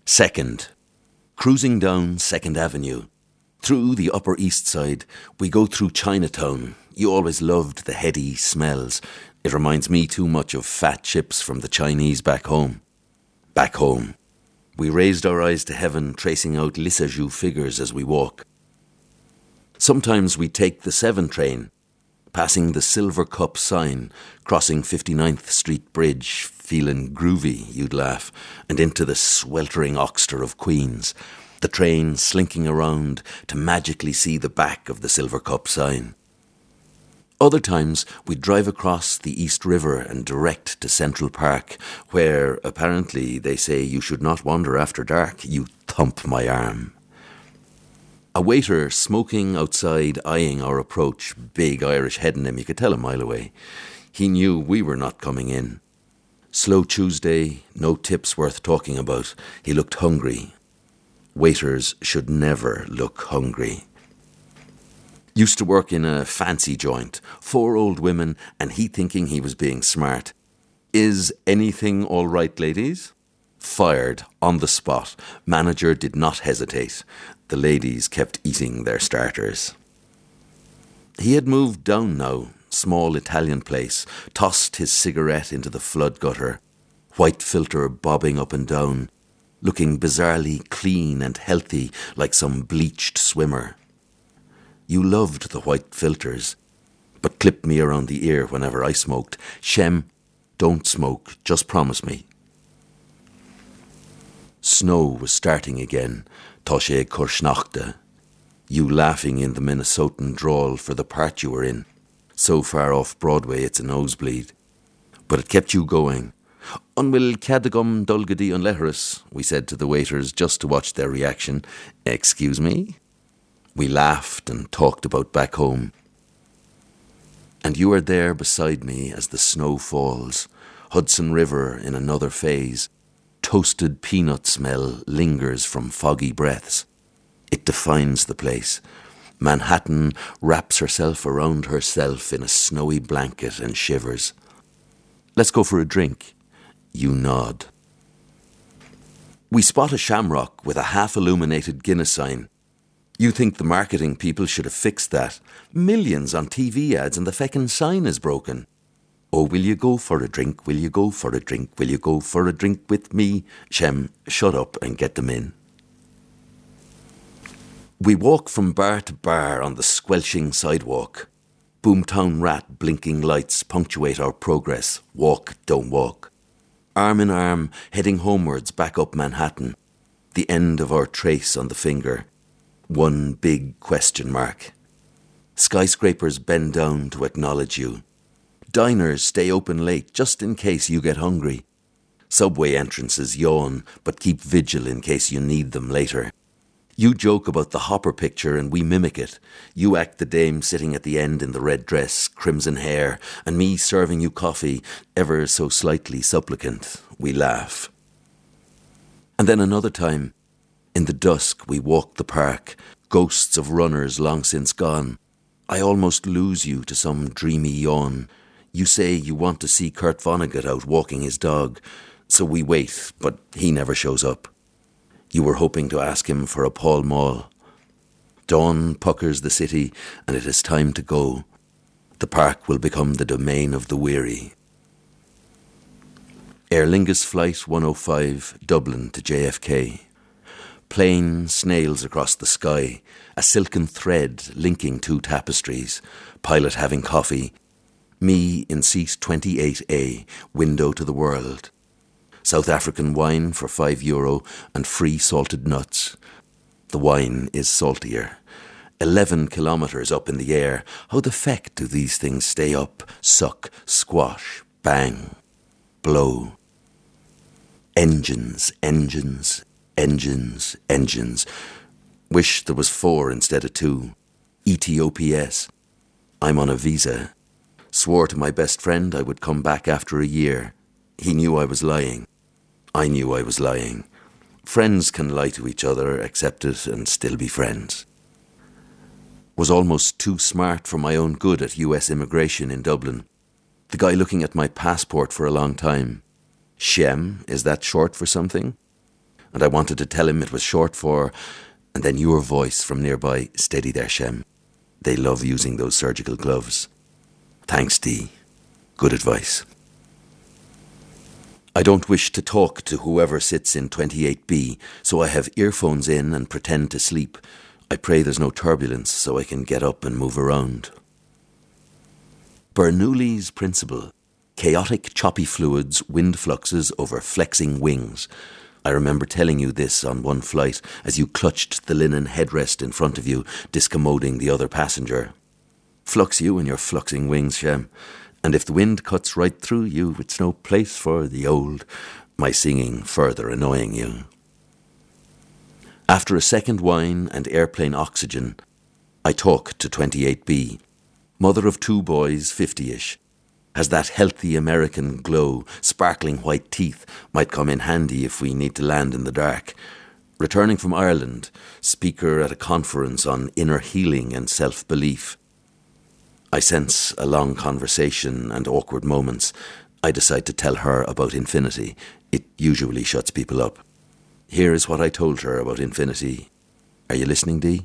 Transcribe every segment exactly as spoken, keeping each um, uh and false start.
Second. Cruising down Second Avenue. Through the Upper East Side, we go through Chinatown. You always loved the heady smells. It reminds me too much of fat chips from the Chinese back home. Back home. We raised our eyes to heaven, tracing out Lissajous figures as we walk. Sometimes we take the seven train, passing the Silver Cup sign, crossing fifty-ninth Street Bridge, feeling groovy, you'd laugh, and into the sweltering Oxter of Queens, the train slinking around to magically see the back of the Silver Cup sign. Other times we'd drive across the East River and direct to Central Park, where apparently they say you should not wander after dark. You thump my arm. A waiter smoking outside, eyeing our approach, big Irish head in him, you could tell a mile away. He knew we were not coming in. Slow Tuesday, no tips worth talking about. He looked hungry. Waiters should never look hungry. Used to work in a fancy joint, four old women, and he thinking he was being smart. Is anything all right, ladies? Fired on the spot. Manager did not hesitate. The ladies kept eating their starters. He had moved down now, small Italian place, tossed his cigarette into the flood gutter, white filter bobbing up and down, looking bizarrely clean and healthy like some bleached swimmer. You loved the white filters, but clipped me around the ear whenever I smoked. Shem, don't smoke, just promise me. Snow was starting again, Toshe Kursnachte. You laughing in the Minnesotan drawl for the part you were in. So far off Broadway it's a nosebleed. But it kept you going. Unwill cadagum dulgadi unleherus, we said to the waiters just to watch their reaction. Excuse me? We laughed and talked about back home. And you are there beside me as the snow falls. Hudson River in another phase. Toasted peanut smell lingers from foggy breaths. It defines the place. Manhattan wraps herself around herself in a snowy blanket and shivers. Let's go for a drink. You nod. We spot a shamrock with a half-illuminated Guinness sign. You think the marketing people should have fixed that. Millions on T V ads and the feckin' sign is broken. Oh, will you go for a drink? Will you go for a drink? Will you go for a drink with me? Shem, shut up and get them in. We walk from bar to bar on the squelching sidewalk. Boomtown Rat blinking lights punctuate our progress. Walk, don't walk. Arm in arm, heading homewards back up Manhattan. The end of our trace on the finger. One big question mark. Skyscrapers bend down to acknowledge you. Diners stay open late just in case you get hungry. Subway entrances yawn, but keep vigil in case you need them later. You joke about the Hopper picture and we mimic it. You act the dame sitting at the end in the red dress, crimson hair, and me serving you coffee, ever so slightly supplicant. We laugh. And then another time, in the dusk we walk the park, ghosts of runners long since gone. I almost lose you to some dreamy yawn. You say you want to see Kurt Vonnegut out walking his dog, so we wait, but he never shows up. You were hoping to ask him for a Pall Mall. Dawn puckers the city, and it is time to go. The park will become the domain of the weary. Aer Lingus Flight one oh five, Dublin to J F K. Plane snails across the sky, a silken thread linking two tapestries, pilot having coffee, me in seat twenty-eight A, window to the world. South African wine for five euro and free salted nuts. The wine is saltier. Eleven kilometres up in the air. How the feck do these things stay up? Suck, squash, bang, blow. Engines, engines, engines, engines. Wish there was four instead of two. E T O P S. I'm on a visa. Swore to my best friend I would come back after a year. He knew I was lying. I knew I was lying. Friends can lie to each other, accept it, and still be friends. Was almost too smart for my own good at U S immigration in Dublin. The guy looking at my passport for a long time. Shem, is that short for something? and I wanted to tell him it was short for, and then your voice from nearby, steady there, Shem. They love using those surgical gloves. Thanks, Dee. Good advice. I don't wish to talk to whoever sits in twenty-eight B, so I have earphones in and pretend to sleep. I pray there's no turbulence so I can get up and move around. Bernoulli's principle. Chaotic, choppy fluids, wind fluxes over flexing wings. I remember telling you this on one flight as you clutched the linen headrest in front of you, discommoding the other passenger. Flux you and your fluxing wings, Shem. And if the wind cuts right through you, it's no place for the old, my singing further annoying you. After a second wine and airplane oxygen, I talk to twenty-eight B, mother of two boys, fifty-ish. Has that healthy American glow, sparkling white teeth, might come in handy if we need to land in the dark. Returning from Ireland, speaker at a conference on inner healing and self-belief. I sense a long conversation and awkward moments. I decide to tell her about infinity. It usually shuts people up. Here is what I told her about infinity. Are you listening, Dee?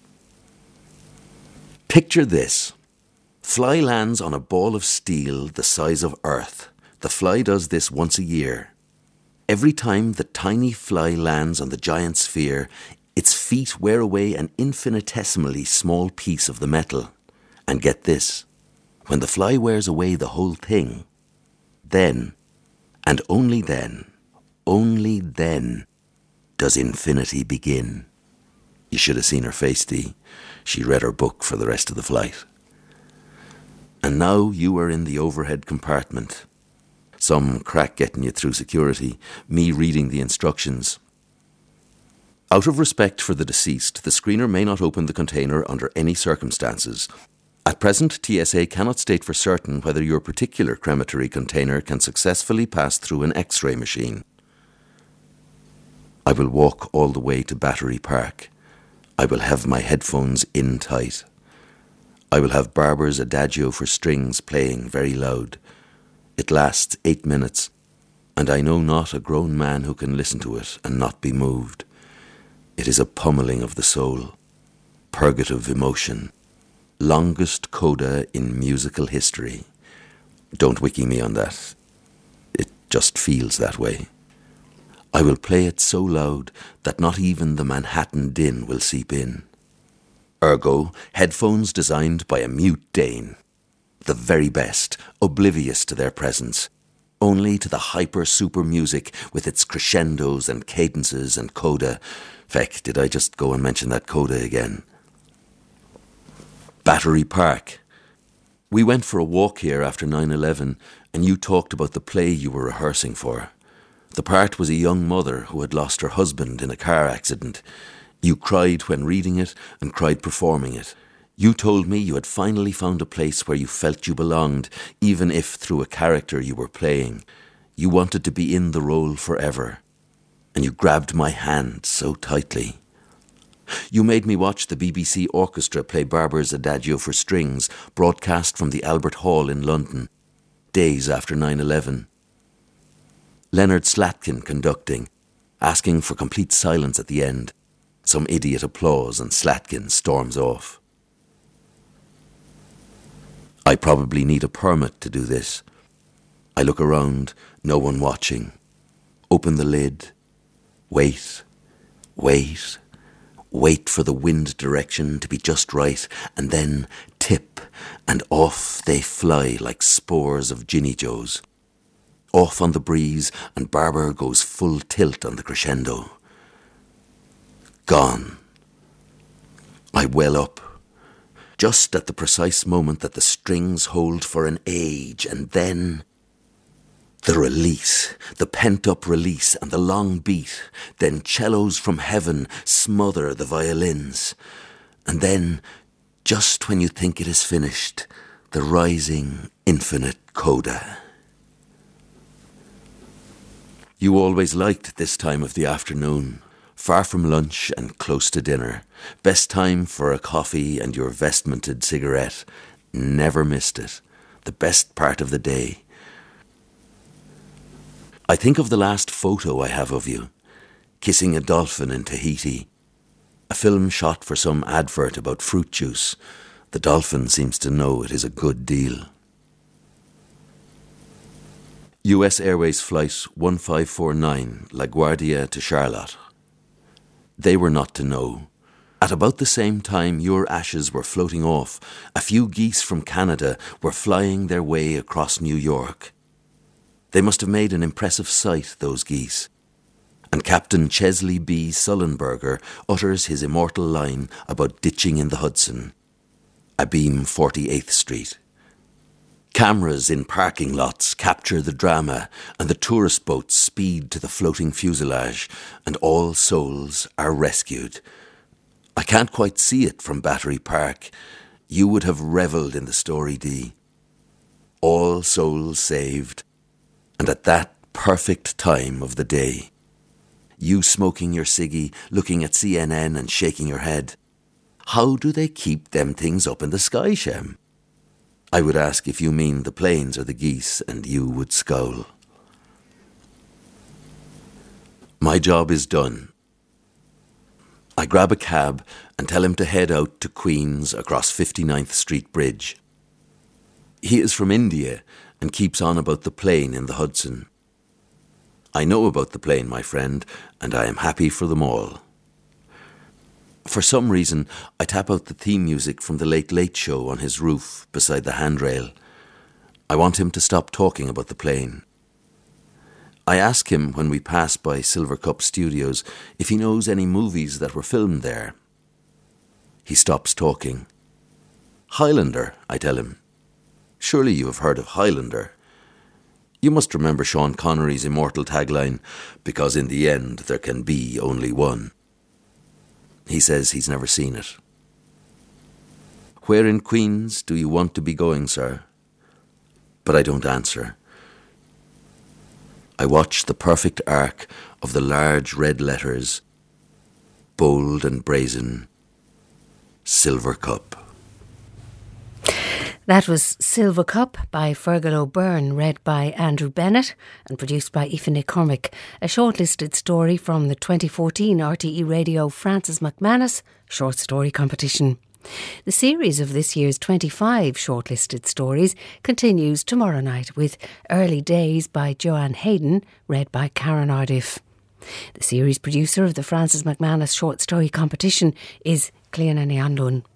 Picture this. Fly lands on a ball of steel the size of Earth. The fly does this once a year. Every time the tiny fly lands on the giant sphere, its feet wear away an infinitesimally small piece of the metal. And get this, when the fly wears away the whole thing, then, and only then, only then, does infinity begin. You should have seen her face, Dee. She read her book for the rest of the flight. And now you are in the overhead compartment. Some crack getting you through security, me reading the instructions. Out of respect for the deceased, the screener may not open the container under any circumstances. At present, T S A cannot state for certain whether your particular crematory container can successfully pass through an X-ray machine. I will walk all the way to Battery Park. I will have my headphones in tight. I will have Barber's Adagio for strings playing very loud. It lasts eight minutes, and I know not a grown man who can listen to it and not be moved. It is a pummeling of the soul, purgative emotion, longest coda in musical history. Don't wiki me on that. It just feels that way. I will play it so loud that not even the Manhattan din will seep in. Ergo, headphones designed by a mute Dane. The very best, oblivious to their presence, only to the hyper-super music with its crescendos and cadences and coda. Feck, did I just go and mention that coda again? Battery Park. We went for a walk here after nine eleven, and you talked about the play you were rehearsing for. The part was a young mother who had lost her husband in a car accident. You cried when reading it and cried performing it. You told me you had finally found a place where you felt you belonged, even if through a character you were playing. You wanted to be in the role forever. And you grabbed my hand so tightly. You made me watch the B B C orchestra play Barber's Adagio for strings, broadcast from the Albert Hall in London, days after nine eleven. Leonard Slatkin conducting, asking for complete silence at the end. Some idiot applause and Slatkin storms off. I probably need a permit to do this. I look around, no one watching. Open the lid. Wait, wait, wait for the wind direction to be just right, and then tip, and off they fly like spores of Ginny Joes. Off on the breeze, and Barber goes full tilt on the crescendo. Gone. I well up, just at the precise moment that the strings hold for an age, and then the release, the pent-up release and the long beat, then cellos from heaven smother the violins, and then, just when you think it is finished, the rising, infinite coda. You always liked this time of the afternoon. Far from lunch and close to dinner. Best time for a coffee and your vestmented cigarette. Never missed it. The best part of the day. I think of the last photo I have of you. kissing a dolphin in Tahiti. A film shot for some advert about fruit juice. The dolphin seems to know it is a good deal. U S Airways Flight one five four nine, LaGuardia to Charlotte. They were not to know. At about the same time your ashes were floating off, a few geese from Canada were flying their way across New York. They must have made an impressive sight, those geese. And Captain Chesley B. Sullenberger utters his immortal line about ditching in the Hudson, abeam forty-eighth Street. Cameras in parking lots capture the drama, and the tourist boats speed to the floating fuselage, and all souls are rescued. I can't quite see it from Battery Park. You would have revelled in the story, Dee. All souls saved, and at that perfect time of the day. You smoking your ciggy, looking at C N N and shaking your head. How do they keep them things up in the sky, Shem? I would ask if you mean the planes or the geese, and you would scowl. My job is done. I grab a cab and tell him to head out to Queens across fifty-ninth Street Bridge. He is from India and keeps on about the plane in the Hudson. I know about the plane, my friend, and I am happy for them all. For some reason, I tap out the theme music from the Late Late Show on his roof beside the handrail. I want him to stop talking about the plane. I ask him when we pass by Silver Cup Studios if he knows any movies that were filmed there. He stops talking. Highlander, I tell him. Surely you have heard of Highlander. You must remember Sean Connery's immortal tagline, because in the end there can be only one. He says he's never seen it. Where in Queens do you want to be going, sir? But I don't answer. I watch the perfect arc of the large red letters, bold and brazen, Silver Cup. That was Silver Cup by Fergal O'Byrne, read by Andrew Bennett and produced by Aoife McCormick, a shortlisted story from the twenty fourteen R T E Radio Francis McManus Short Story Competition. The series of this year's twenty-five shortlisted stories continues tomorrow night with Early Days by Joanne Hayden, read by Karen Ardiff. The series producer of the Francis McManus Short Story Competition is Cleona Neandun.